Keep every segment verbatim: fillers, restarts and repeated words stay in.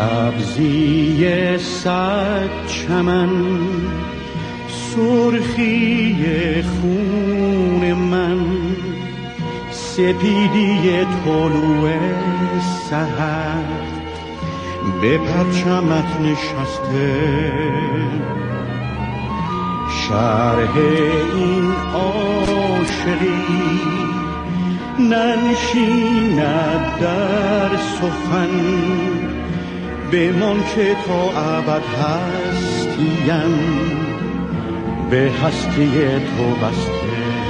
سبزی صد چمن، سرخی خون من، سپیدی طلوع سحر به پرچمت نشسته. شرح این عاشقی ننشیند در سخن، بمان که تا ابد هستیم به هستی تو بسته.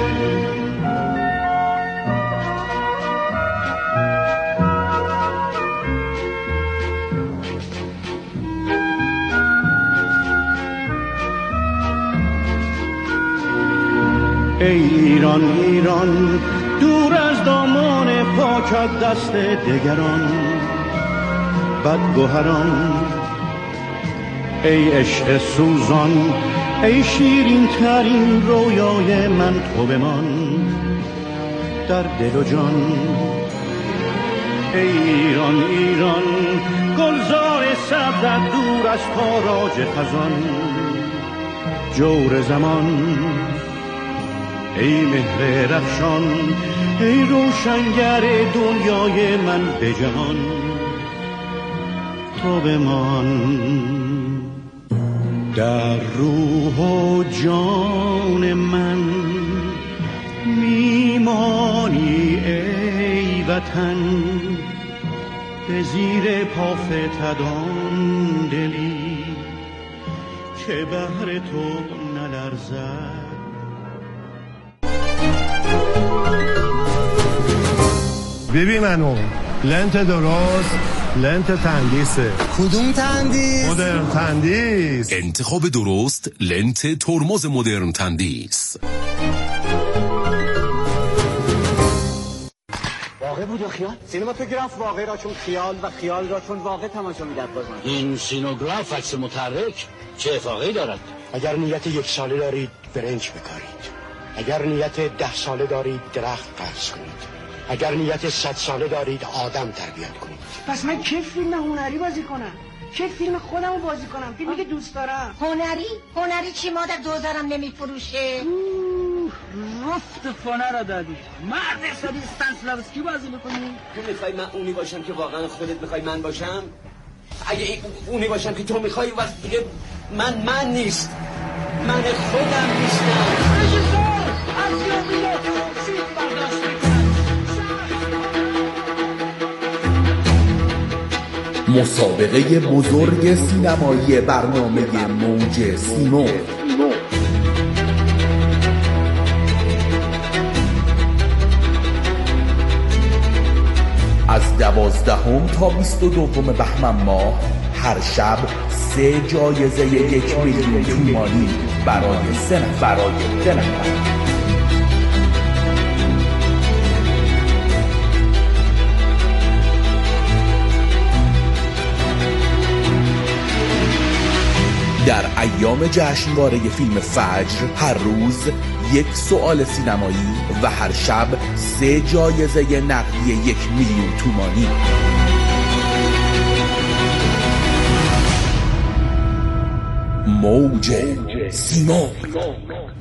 ای ایران ایران دور از دامان پاکت دست دگران بدگوهران، ای عشق سوزان ای شیرین ترین رویای من، تو بمان در دل و جان. ای ایران ایران گلزار سبزت دور از تاراج خزان، جور زمان ای مهر رخشان، ای روشنگر دنیای من به جهان، تو بمان در روح و جان من، میمانی ای وطن به زیر پا فتدان دلی که بهر تو نلرزد. ببین منو لنت درست، لنت تندیسه. کدوم تندیس؟ مدرن تندیس. انتخاب درست لنت ترمز مدرن تندیس. واقع بود و خیال؟ سینماتوگراف واقع را چون خیال و خیال را چون واقع تماشا می‌دهد. بازم این سینوگراف عکس متحرک چه اتفاقی دارد؟ اگر نیت یک ساله دارید برنج بکارید، اگر نیت ده ساله دارید درخت قرض کنید، اگر نیت صد ساله دارید آدم تربیت کنید. پس من چه فیلم هنری بازی کنم؟ چه فیلم خودمو بازی کنم؟ فیلمی که دوست دارم. هنری؟ هنری چی مادر دوزارم نمیفروشه؟ رفت فانه را دادی. مرد حسابی استانسلاوسکی بازی میکنی؟ تو میخوای من اونی باشم که واقعا خودت میخوای من باشم؟ اگه اونی باشم که تو میخوای وقت دیگه من من نیست، من خودم نیستم. رژیسور از یومیه فیلم برداشت میکنم. مسابقه بزرگ سینمایی برنامه موج سیمرغ از دوازدهم تا بیست و دوم بهمن ماه هر شب سه جایزه یک میلیون تومانی برای سه نفر برای سه نفر. در ایام جشنواره فیلم فجر هر روز یک سوال سینمایی و هر شب سه جایزه نقدی یک میلیون تومانی. موج سیمرغ.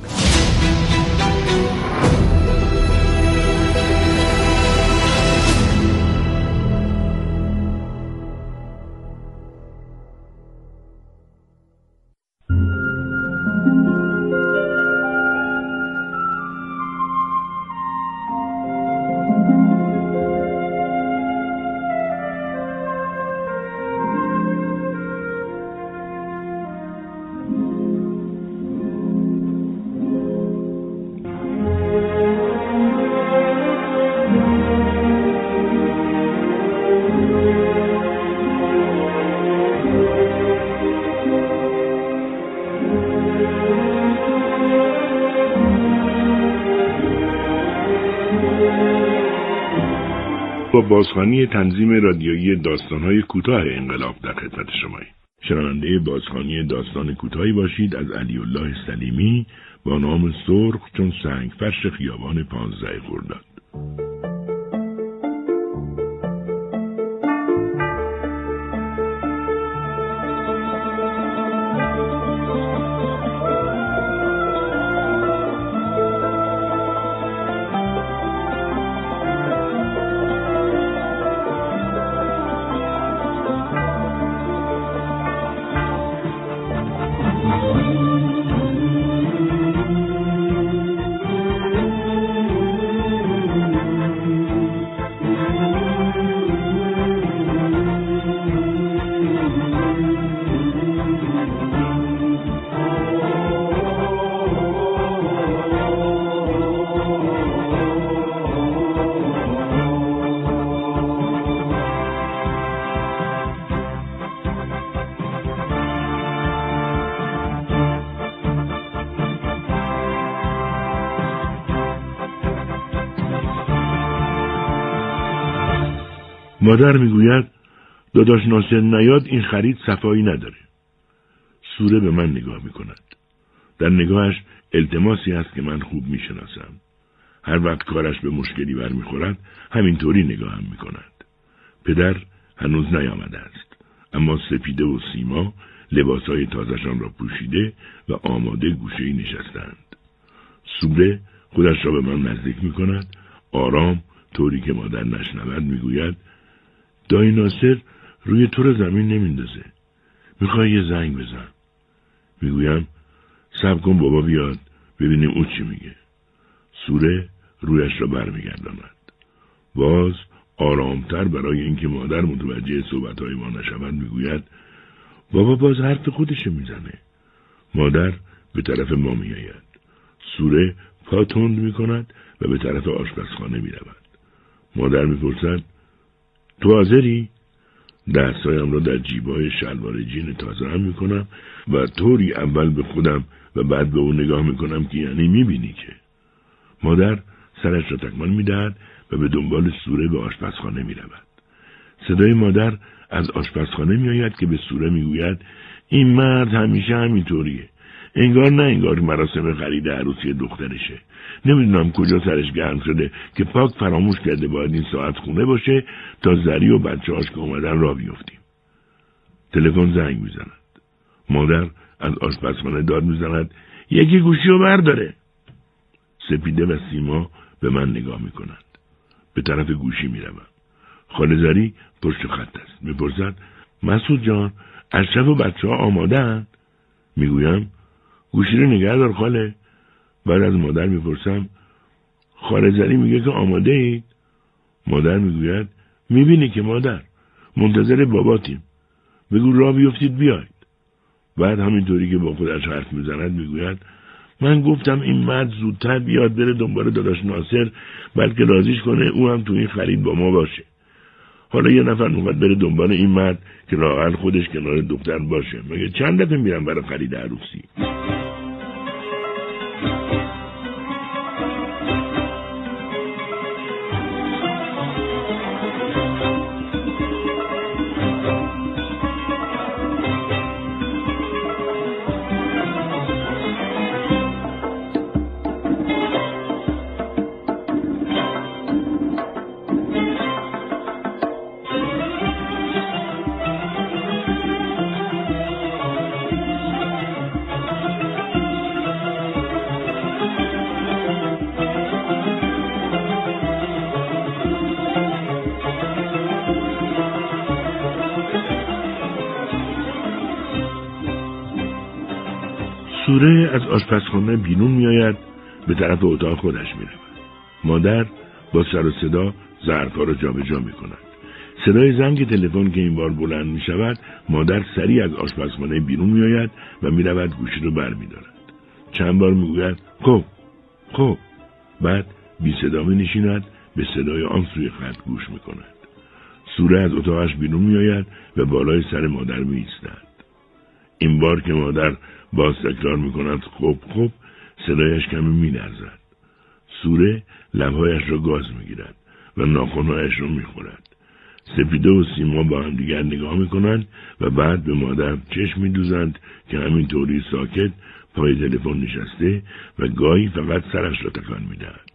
با بازخوانی تنظیم رادیویی داستان‌های کوتاه انقلاب در خدمت شماییم. شنونده بازخوانی داستان کوتاهی باشید از علی الله سلیمی با نام سرخ چون سنگ فرش خیابان پانزده خرداد. مادر میگوید داداش ناصر نیاد این خرید صفایی نداره. سوره به من نگاه میکند. در نگاهش التماسی هست که من خوب میشناسم. هر وقت کارش به مشکلی برمیخورد همینطوری نگاهم میکند. پدر هنوز نیامده است، اما سپیده و سیما لباسهای تازه‌شان را پوشیده و آماده گوشه‌ای نشستند. سوره خودش را به من نزدیک میکند، آرام طوری که مادر نشنود میگوید دایی ناصر روی تو رو زمین نمیندازه. میخوای یه زنگ بزن. میگویم صبر کن بابا بیاد ببینیم او چی میگه. سوره رویش را برمیگرداند. باز آرامتر برای اینکه مادر متوجه صحبتهای ما نشود میگوید بابا باز حرف خودش میزنه. مادر به طرف ما میآید. سوره پا تند میکند و به طرف آشپزخانه میرود. مادر میپرسد تو حاضری؟ دستایم را در جیبای شلوار جین تازه هم میکنم و طوری اول به خودم و بعد به او نگاه میکنم که یعنی میبینی که. مادر سرش را تکان میدهد و به دنبال سوره به آشپزخانه میرود. صدای مادر از آشپزخانه میآید که به سوره میگوید این مرد همیشه همینطوریه. انگار نه انگار مراسم خرید عروسی دخترشه. نمیدونم کجا سرش گرم شده که پاک فراموش کرده باید این ساعت خونه باشه تا زری و بچه هاش که اومدن را بیفتیم. تلفن زنگ میزند. مادر از آشپزخانه داد میزند یکی گوشی رو برداره. سپیده و سیما به من نگاه میکنند. به طرف گوشی میروم. خاله زری پشت خط است. میپرسد مسعود جان اشرف و بچه ها آماده هن؟ میگویم گوشی رو نگه دار خاله. بعد از مادر میپرسم خاله زری میگه که آماده اید؟ مادر میگوید میبینی که مادر منتظر باباتیم. بگو راه بیفتید بیاید. بعد همینطوری که با خودش حرف میزند میگوید من گفتم این مرد زودتر بیاد بره دنبال داداش ناصر بلکه راضیش کنه او هم تو این خرید با ما باشه. حالا یه نفر میخواد بره دنبال این مرد که راحل خودش کنار دختر باشه. مگه چند دفعه میرم برای خرید عروسی؟ سوره از آشپزخانه بیرون میآید، به طرف اتاق خودش میرود. مادر با سر و صدا ظرفها را جابجا میکند. صدای زنگ تلفن که این بار بلند میشود، مادر سریع از آشپزخانه بیرون میآید و میرود گوشی رو برمیدارد. چند بار میگوید خب خب، بعد بی صدا مینشیند، به صدای آن سوی خط گوش میکند. سوره از اتاقش بیرون میآید و بالای سر مادر میایستد. این بار که مادر باز تکرار میکند خب خب، صدایش کمی میلرزد. سوره لبهایش را گاز میگیرد و ناخنهایش را میخورد. سپیده و سیما با هم دیگر نگاه میکنند و بعد به مادر چشم میدوزند که همینطوری ساکت پای تلفن نشسته و گاهی فقط سرش را تکان میدهد.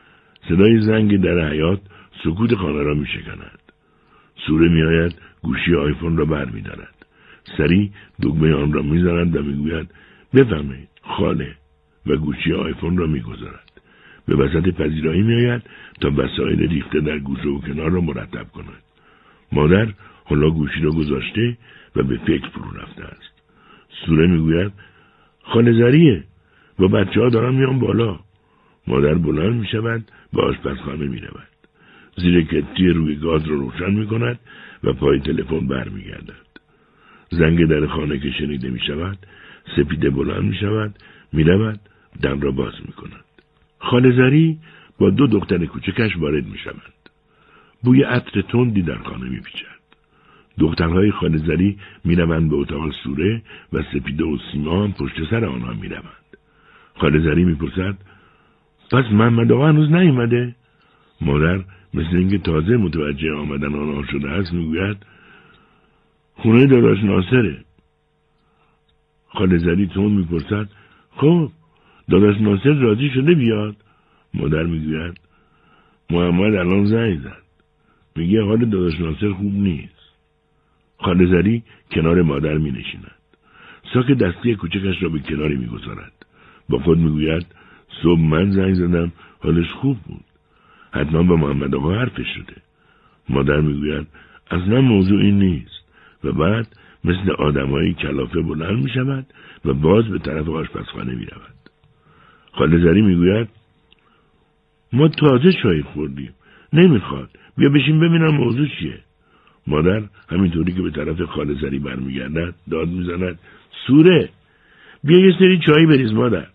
صدای زنگ در حیاط سکوت خانه را میشکند. سوره میآید، گوشی آیفون را بر میدارد. سریع دکمه آن را میزند و میگوید بفرمایید خاله و گوشی آیفون را میگذارد. به وسط پذیرایی میآید تا وسایل ریخته در گوشه و کنار را مرتب کند. مادر حالا گوشی را گذاشته و به فکر فرو رفته است. سوره میگوید خاله زریه و بچه ها دارن میان بالا. مادر بلند میشود به آشپزخانه میرود. زیر کتری روی گاز را روشن میکند و پای تلفن برمیگردد. زنگ در خانه که شنیده می شود، سپیده بلند می شود، می رود، در را باز می کند. خاله زری با دو دختر کوچکش وارد می شود. بوی عطر تندی در خانه می پیچد. دخترهای خاله زری می روند به اتاق سوره و سپیده و سیما هم پشت سر آنها می روند. خاله زری می پرسد پس محمد آقا هنوز نیامده؟ مادر مثل اینکه تازه متوجه آمدن آنها شده است میگوید خونه داداش ناصره. خاله زری تون میپرسد خب داداش ناصر راضی شده بیاد؟ مادر میگوید محمد الان زنگ زد، میگه حال داداش ناصر خوب نیست. خاله زری کنار مادر می نشیند. ساک دستی کوچکش را به کناری می گذارد. با خود می گوید صبح من زنگ زدم حالش خوب بود. حتما با محمد آقا حرفش شده. مادر می گوید اصلا موضوع این نیست و بعد مثل آدمایی کلافه بلند می شود و باز به طرف آشپزخانه می رود. خاله زری می گوید ما تازه چای خوردیم، نمیخواد، بیا بشین ببینم موضوع چیه. مادر همینطوری که به طرف خاله زری برمیگردد داد میزند سوره بیا یه سری چای بریز مادر.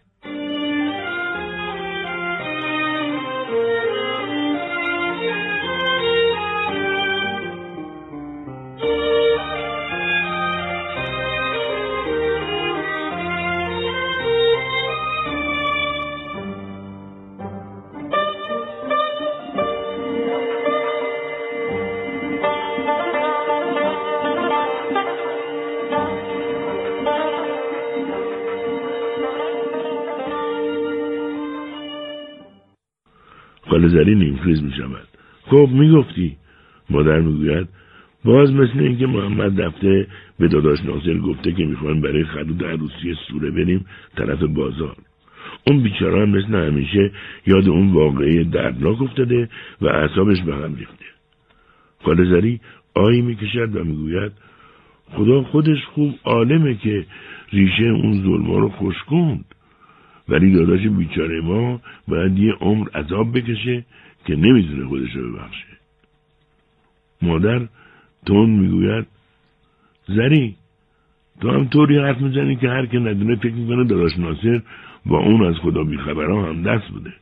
خاله زری نیمخیز می شود. خب می گفتی. مادر می گوید باز مثل اینکه محمد رفته به داداش ناصر گفته که میخوان برای خدود عروسی سوره بریم طرف بازار. اون بیچاره هم مثل همیشه یاد اون واقعه دردناک افتاده و اعصابش به هم ریخته. خاله زری آهی می کشد و می گوید خدا خودش خوب عالمه که ریشه اون ظلما رو خشکوند، ولی داداش بیچاره ما باید یه عمر عذاب بکشه که نمیتونه خودش رو ببخشه. مادر تون میگوید زری تو هم طوری حرف میزنی که هر که ندونه فکر میکنه داداش ناصر با اون از خدا بیخبرها هم دست بوده.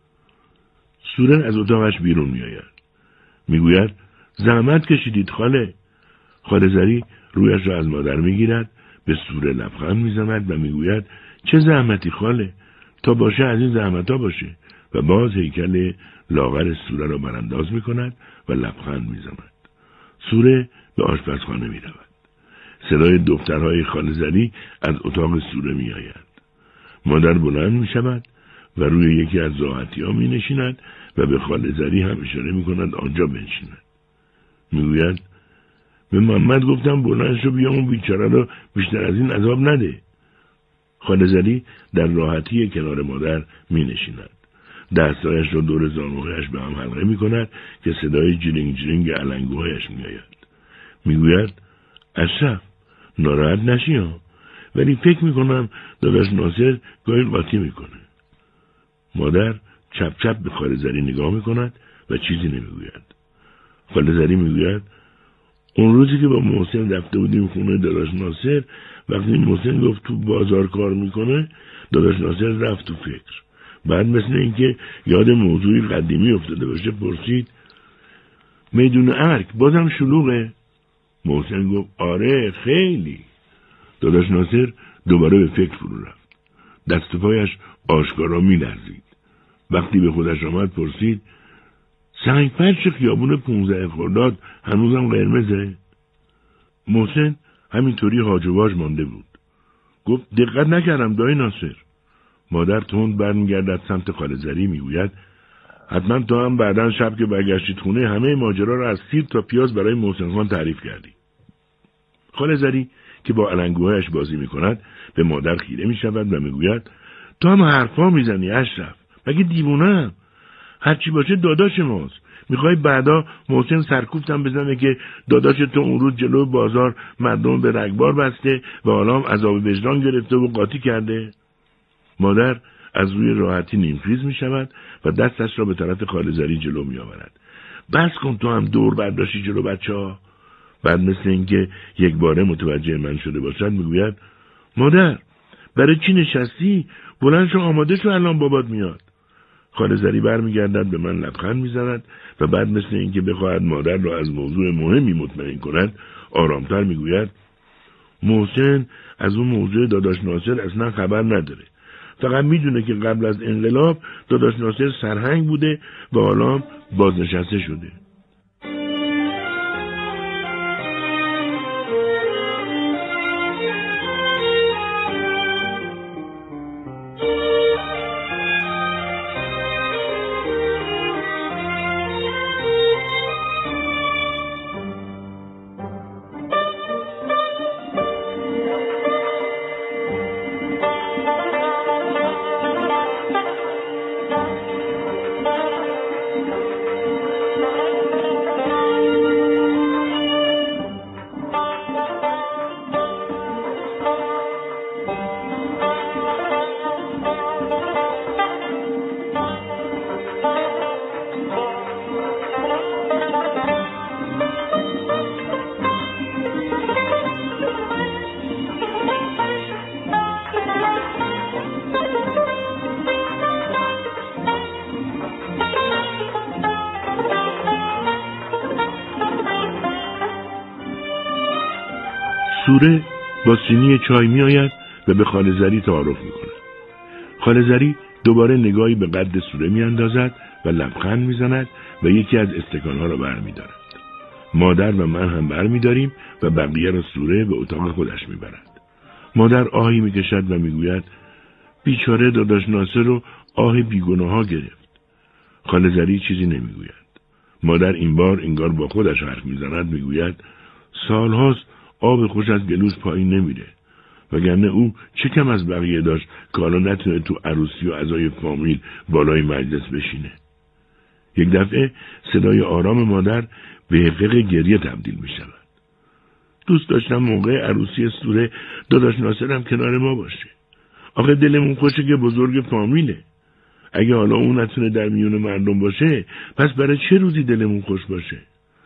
سوره از اتاقش بیرون میآید. میگوید زحمت کشیدید خاله. خاله زری رویش را از مادر میگیرد، به سوره لبخند میزند و میگوید چه زحمتی خاله، تا باشه از این زحمت ها باشه. و باز هیکل لاغر سوره را برانداز می کند و لبخند می زند. سوره به آشپزخانه می رود. صدای دخترهای خاله زری از اتاق سوره می آید. مادر بلند می شود و روی یکی از راحتی ها می نشیند و به خاله زری هم اشاره می کند آنجا بنشیند. می گوید به محمد گفتم بلند شو بیا اون بیچاره را بیشتر از این عذاب نده. خاله زری در راحتی کنار مادر می نشیند. دستایش را دور زانوهایش به هم حلقه می کند که صدای جرینگ جرینگ علنگوهایش می آید. می گوید اشرف ناراحت نشی ها، ولی فکر می کنم داداش ناصر گاهی قاطی می کنه. مادر چپ چپ به خاله زری نگاه می کند و چیزی نمی گوید. خاله زری می گوید اون روزی که با محسن رفته بودیم خونه داداش ناصر، وقتی محسن گفت تو بازار کار میکنه، داداش ناصر رفت تو فکر. بعد مثل اینکه یاد موضوعی قدیمی افتاده باشه پرسید میدون ارک بازم شلوغه؟ محسن گفت آره خیلی. داداش ناصر دوباره به فکر فرو رفت. دست پایش آشکارا میلرزید. وقتی به خودش آمد پرسید سنگ فرش خیابون پونزده خرداد هنوزم قرمزه؟ محسن همینطوری هاج و واج مانده بود. گفت دقت نکردم دایی ناصر. مادر تند برمیگردد سمت خاله زری میگوید حتما تو هم بعدن شب که برگشتید خونه همه ماجرا را از سیر تا پیاز برای محسن خان تعریف کردی. خاله زری که با علنگوهایش بازی میکند به مادر خیره میشود و میگوید تو هم حرفا میزنی اشرف، مگه دیوونه‌ام؟ هرچی باشه داداش ماست. میخوای بعدا محسن سرکوفتم بزنه که داداش تو اون روز جلو بازار مردم به رگبار بسته و حالا هم عذاب وجدان گرفته و قاطی کرده؟ مادر از روی راحتی نیمخیز میشود و دستش را به طرف خاله زری جلو میآورد. بس کن تو هم دور برداشتی جلو بچه ها. بعد مثل اینکه یک باره متوجه من شده باشد میگوید مادر برای چی نشستی؟ بلند شو آماده شو الان بابات میاد. خاله زری برمیگردد به من لبخند میزند و بعد مثل اینکه بخواهد مادر را از موضوع مهمی مطمئن کند آرامتر میگوید محسن از اون موضوع داداش ناصر اصلا خبر نداره. فقط میدونه که قبل از انقلاب داداش ناصر سرهنگ بوده و حالا بازنشسته شده. سوره با سینی چای می آید و به خاله زری تعارف می کند. خاله زری دوباره نگاهی به قد سوره می اندازد و لبخند می زند و یکی از استکانها را بر می دارد. مادر و من هم بر می داریم و بقیه را سوره به اتاق خودش می برد. مادر آهی می کشد و می گوید بیچاره داداش ناصر رو آه بیگناه ها گرفت. خاله زری چیزی نمی گوید. مادر این بار انگار با خودش حرف می زند می گوید سالهاست آب خوش از گلوش پایین نمیره، وگرنه او چه کم از بقیه داشت که حالا نتونه تو عروسی و عزای فامیل بالای مجلس بشینه. یک دفعه صدای آرام مادر به حقیق گریه تبدیل می شود. دوست داشتم موقع عروسی سوره داداش ناصرم کنار ما باشه. آخه دلمون خوشه که بزرگ فامیله. اگه حالا اون نتونه در میون مردم باشه، پس برای چه روزی دلمون خوش باشه؟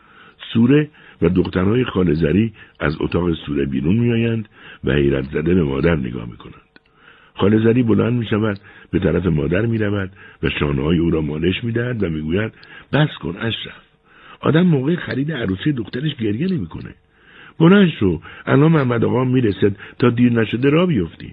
سوره و دخترهای خاله زری از اتاق سوره بیرون می آیند و حیرت زده به مادر نگاه می کنند. خاله زری بلند می شود، به طرف مادر می رود و شانه‌های او را مالش می دهد و می گوید بس کن اشرف. آدم موقع خرید عروسی دخترش گریه نمی کنه. بلند شو، الان محمد آقا می رسد تا دیر نشده را بیفتیم.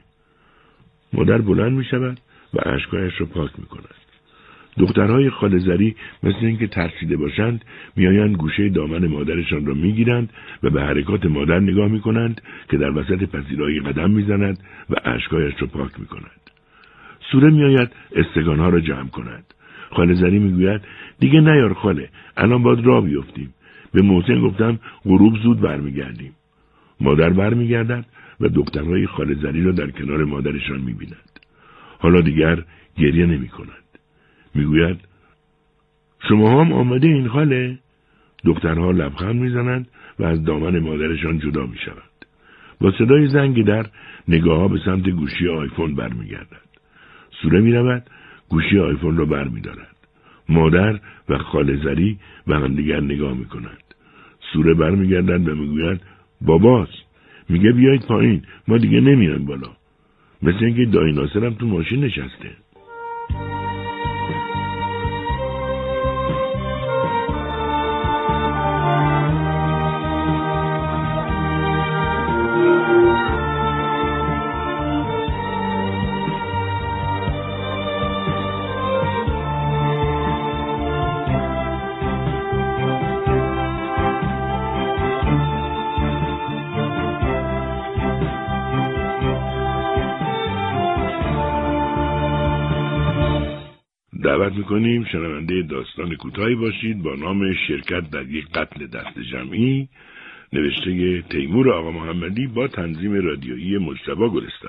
مادر بلند می شود و اشکایش را پاک می کند. دخترهای خاله زری مثل اینکه ترسیده باشند میآیند گوشه دامن مادرشان را میگیرند و به حرکات مادر نگاه میکنند که در وسط پذیرایی قدم میزند و اشکایش را پاک میکند. سوره میآید استکانها را جمع کند. خاله زری میگوید دیگه نیار خاله، الان باید راه بیفتیم. به محسن گفتم غروب زود برمیگردیم. مادر برمیگردد و دخترهای خاله زری را در کنار مادرشان میبینند. حالا دیگر گریه نمیکنند. میگوید شما هم آمده این خاله؟ دخترها لبخند میزنند و از دامن مادرشان جدا میشوند. با صدای زنگ در نگاه ها به سمت گوشی آیفون برمیگردد. سوره میرود گوشی آیفون را برمیدارد. مادر و خاله زری به هم دیگر نگاه میکنند. سوره برمیگردد و میگوید باباست. میگه بیایید پایین، ما دیگه نمیایم بالا. مثل اینکه دایی ناصرم تو ماشین نشسته. دعوت میکنیم شنونده داستان کوتاهی باشید با نام شرکت در یک قتل دست جمعی، نوشته تیمور آقا محمدی با تنظیم رادیویی مجتبی گلستان.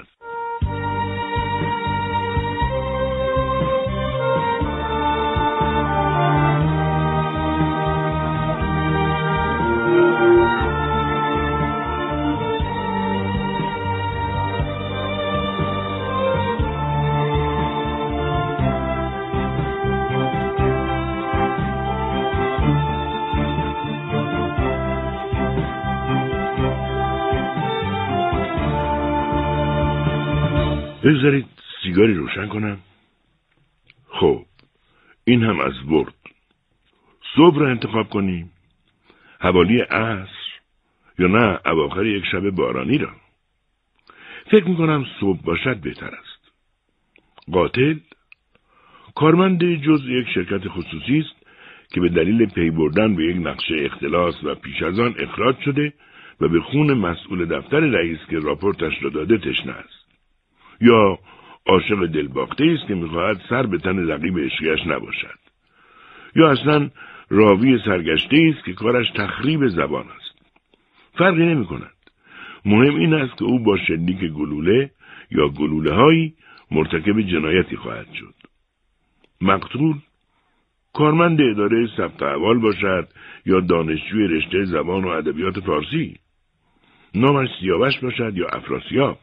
بگذارید سیگاری روشن کنم. خب این هم از برد. صبح را انتخاب کنیم، حوالی عصر یا نه اواخر یک شب بارانی را. فکر میکنم صبح باشد بهتر است. قاتل کارمند جزء یک شرکت خصوصی است که به دلیل پی بردن به یک نقشه اختلاس و پیش از آن اخراج شده و به خون مسئول دفتر رئیس که راپورتش را داده تشنه است. یا عاشق دلباخته است که می‌خواهد سر به تن رقیب عشقیش نباشد. یا اصلا راوی سرگشته است که کارش تخریب زبان است. فرقی نمی‌کند. مهم این است که او با شلیک گلوله یا گلوله هایی مرتکب جنایتی خواهد شد. مقتول کارمند اداره ثبت احوال باشد یا دانشجوی رشته زبان و ادبیات فارسی، نامش سیاوش باشد یا افراسیاب.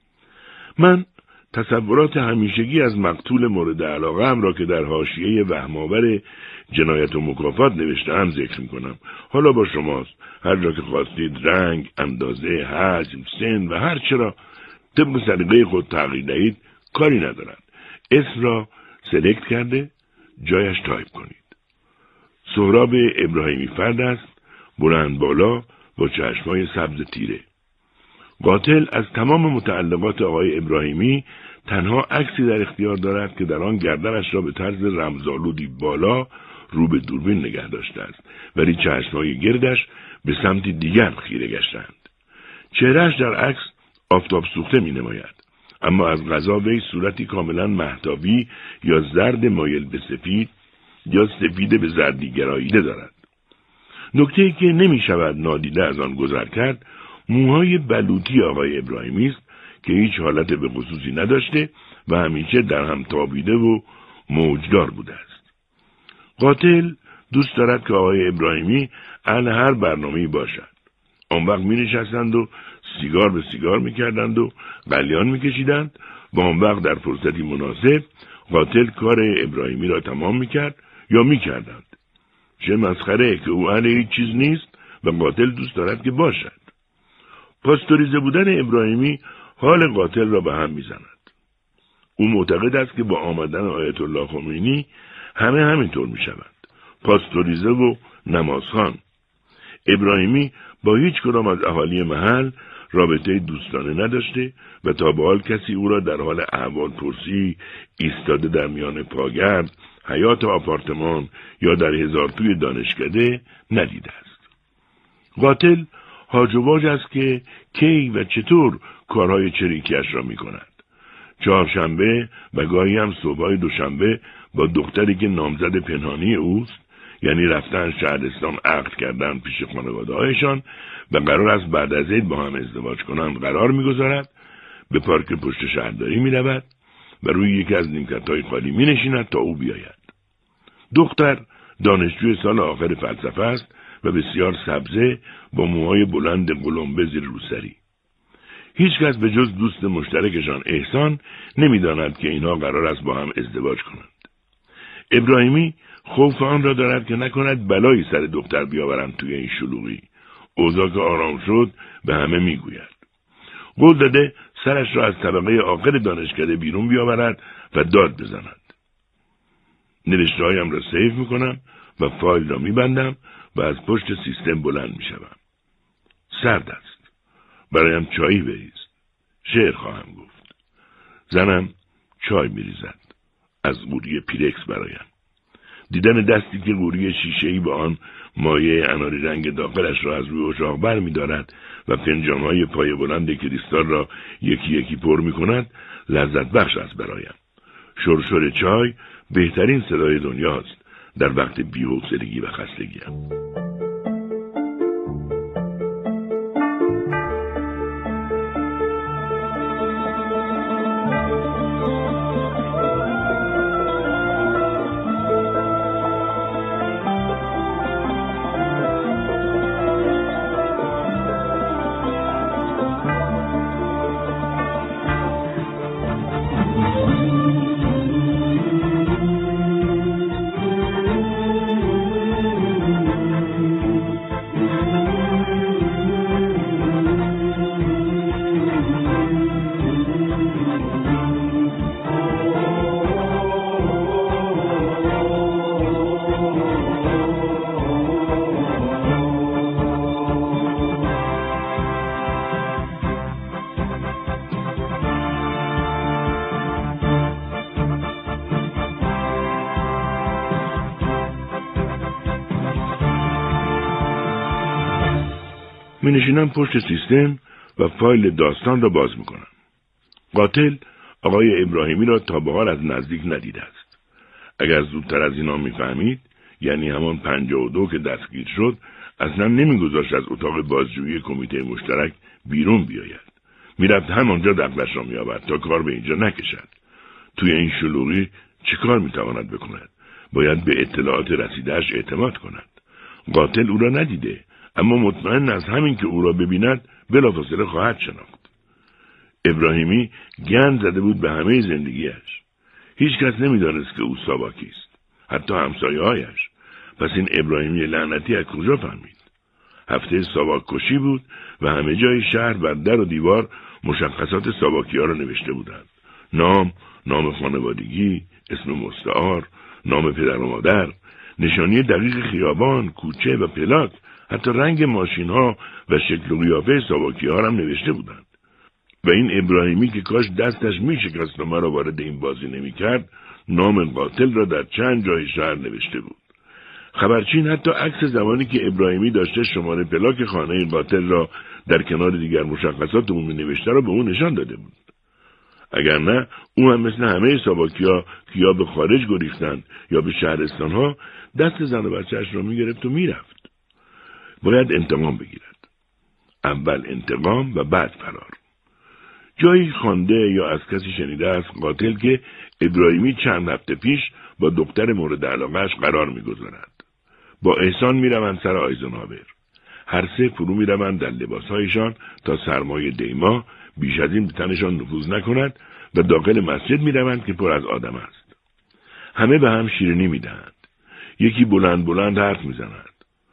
من تصورات همیشگی از مقتول مورد علاقه هم را که در حاشیه وهم‌آور جنایت و مکافات نوشته‌ام ذکر می‌کنم. حالا با شماست. هر جا که خواستید رنگ، اندازه، حجم، سن و هر چرا طبق سلیقه خود تغییر دهید کاری ندارد. اسم را سلکت کرده جایش تایپ کنید. سهراب ابراهیمی فرد است، بلند بالا با چشمای سبز تیره. قاتل از تمام متعلقات آقای ابراهیمی تنها عکسی در اختیار دارد که در آن گردنش را به طرز رمزآلودی بالا رو به دوربین نگه داشته است، ولی چشمای گردش به سمت دیگر خیره گشتند. چهرهش در عکس آفتاب سوخته می نماید، اما از قضا وی صورتی کاملا مهتابی یا زرد مایل به سفید یا سفید به زردی گراییده دارد. نکته‌ای که نمی شود نادیده از آن گذر کرد، موهای بلوطی آقای ابراهیمی است که هیچ حالت به خصوصی نداشته و همیشه در هم تابیده و موجدار بوده است. قاتل دوست دارد که آقای ابراهیمی اهل هر برنامه‌ای باشد. آن وقت می نشستند و سیگار به سیگار می کردند و قلیان می کشیدند و آن وقت در فرصتی مناسب قاتل کار ابراهیمی را تمام می کرد یا می کردند. چه مسخره که او اهل هیچ چیز نیست و قاتل دوست دارد که باشد. پاستوریزه بودن ابراهیمی حال قاتل را به هم می زند. او معتقد است که با آمدن آیت الله خمینی همه همینطور می شوند. پاستوریزه و نمازخوان. ابراهیمی با هیچ کدام از اهالی محل رابطه دوستانه نداشته و تا به حال کسی او را در حال احوال پرسی ایستاده در میان پاگرد، حیاط آپارتمان یا در هزارتوی دانشکده ندیده است. قاتل هاج و واج است که کی و چطور کارهای چریکیش را می کند. چهارشنبه و گاهی هم صبحای دوشنبه با دختری که نامزد پنهانی اوست، یعنی رفتن شهرستان عقد کردن پیش خانواده هایشان و قرار است بعد از عید با هم ازدواج کنند قرار می‌گذارد، به پارک پشت شهرداری می‌رود و روی یکی از نیمکت‌های خالی می‌نشیند تا او بیاید. دختر دانشجوی سال آخر فلسفه است و بسیار سبزه با موهای بلند قلمبه زیر روسری. هیچ کس به جز دوست مشترکشان احسان نمی‌داند که اینها قرار است با هم ازدواج کنند. ابراهیمی خوف آن را دارد که نکند بلایی سر دختر بیاورند توی این شلوغی. اوضاع که آرام شد به همه میگوید. قول داده سرش را از طبقه آخر دانشکده بیرون بیاورد و داد بزند. نوشته هایم را سیو میکنم و فایل را میبندم و از پشت سیستم بلند میشوم. سرد است. برایم چایی بریز. شعر خواهم گفت. زنم چای میریزد. از قوری پیرکس برایم. دیدن دستی که قوری شیشه‌ای با آن مایه اناری رنگ داخلش را از روی اجاق بر می دارد و فنجان‌های پای بلند کریستال را یکی یکی پر می کند لذت بخش است برایم. شرشر چای بهترین صدای دنیاست در وقت بی‌حوصلگی و خستگیم. می نشینم پشت سیستم و فایل داستان را باز می کنم. قاتل آقای ابراهیمی را تا به حال از نزدیک ندیده است. اگر زودتر از اینا می فهمید، یعنی همان پنجاه و دو که دستگیر شد، اصلا نمی گذاشت از اتاق بازجویی کمیته مشترک بیرون بیاید. می رفت همانجا دقلش را می آورد تا کار به اینجا نکشد. توی این شلوغی چه کار می تواند بکند؟ باید به اطلاعات رسیدهش اعتماد کند. قاتل او را ندیده، اما مطمئن از همین که او را ببیند بلافاصله خواهد شناخت. ابراهیمی گند زده بود به همه زندگیش. هیچ کس نمیدانست که او ساواکی است، حتی همسایه‌هایش. پس این ابراهیمی لعنتی از کجا فهمید؟ هفته ساواک کشی بود و همه جای شهر بر در و دیوار مشخصات ساواکی‌ها را نوشته بودند. نام، نام خانوادگی، اسم مستعار، نام پدر و مادر، نشانی دقیق خیابان، کوچه و پلاک، حتی رنگ ماشین‌ها و شکل و قیافه ساواکی‌ها را هم نوشته بودند. و این ابراهیمی که کاش دستش میشکست و ما را وارد این بازی نمی‌کرد، نام قاتل را در چند جای شهر نوشته بود. خبرچین حتی عکس زمانی که ابراهیمی داشته شماره پلاک خانه قاتل را در کنار دیگر مشخصات عمومی نوشته را به او نشان داده بود. اگر نه، او هم مثل همه ساواکی‌ها که یا به خارج گریختند یا به شهرستان‌ها، دست زن و بچه‌اش را می‌گرفت و می‌رفت. باید انتقام بگیرد. اول انتقام و بعد فرار. جایی خوانده یا از کسی شنیده است قاتل که ابراهیمی چند هفته پیش با دختر مورد علاقه‌اش قرار می‌گذارد. با احسان می‌روند سر آیزنهاور. هر سه فرو می‌روند در لباس‌هایشان تا سرمای دیما بیش از این به تنشان نفوذ نکند و داخل مسجد می‌روند که پر از آدم است. همه به هم شیرینی می‌دهند. یکی بلند بلند حرف می‌زند.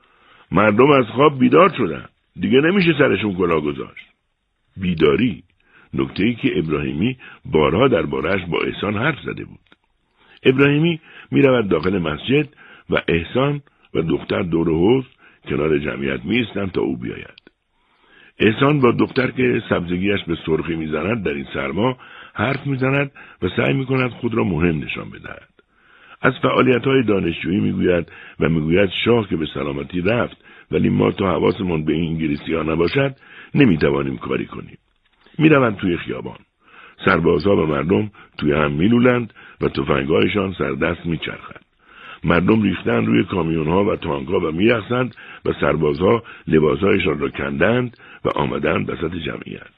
مردم از خواب بیدار شدن. دیگه نمیشه سرشون کلاه گذاشت. بیداری، نکته‌ای که ابراهیمی بارها درباره‌اش با احسان حرف زده بود. ابراهیمی می‌رود داخل مسجد و احسان و دختر دور حوض کنار جمعیت می‌ایستند تا او بیاید. احسان با دختر که سبزگیش به سرخی می‌زند در این سرما حرف می‌زند و سعی می‌کند خود را مهم نشان بدهد. از فعالیت‌های دانشجویی می‌گوید و می‌گوید شاه که به سلامتی رفت، ولی ما تا حواسمون به این انگلیسی‌ها نباشد نمی‌توانیم کاری کنیم. می‌روند توی خیابان. سربازها و مردم توی هم می‌لولند و تفنگ‌هایشان سر دست می‌چرخند. مردم ریختن روی کامیون‌ها و تانک‌ها و می‌رقصند و سربازها لباس‌هایشان را کندند و آمدند وسط جمعیت.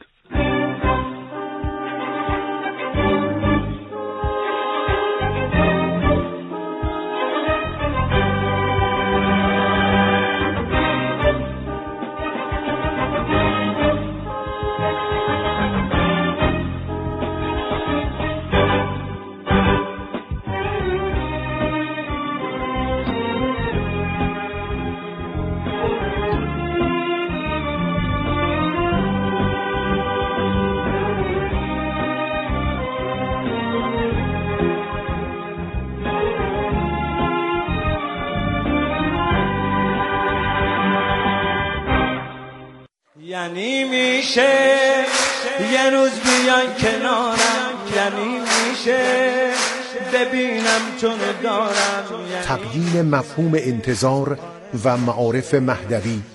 یعنی میشه یه روز بیان کنارم، یعنی میشه ببینم چون دارم. تبیین مفهوم انتظار و معارف مهدوی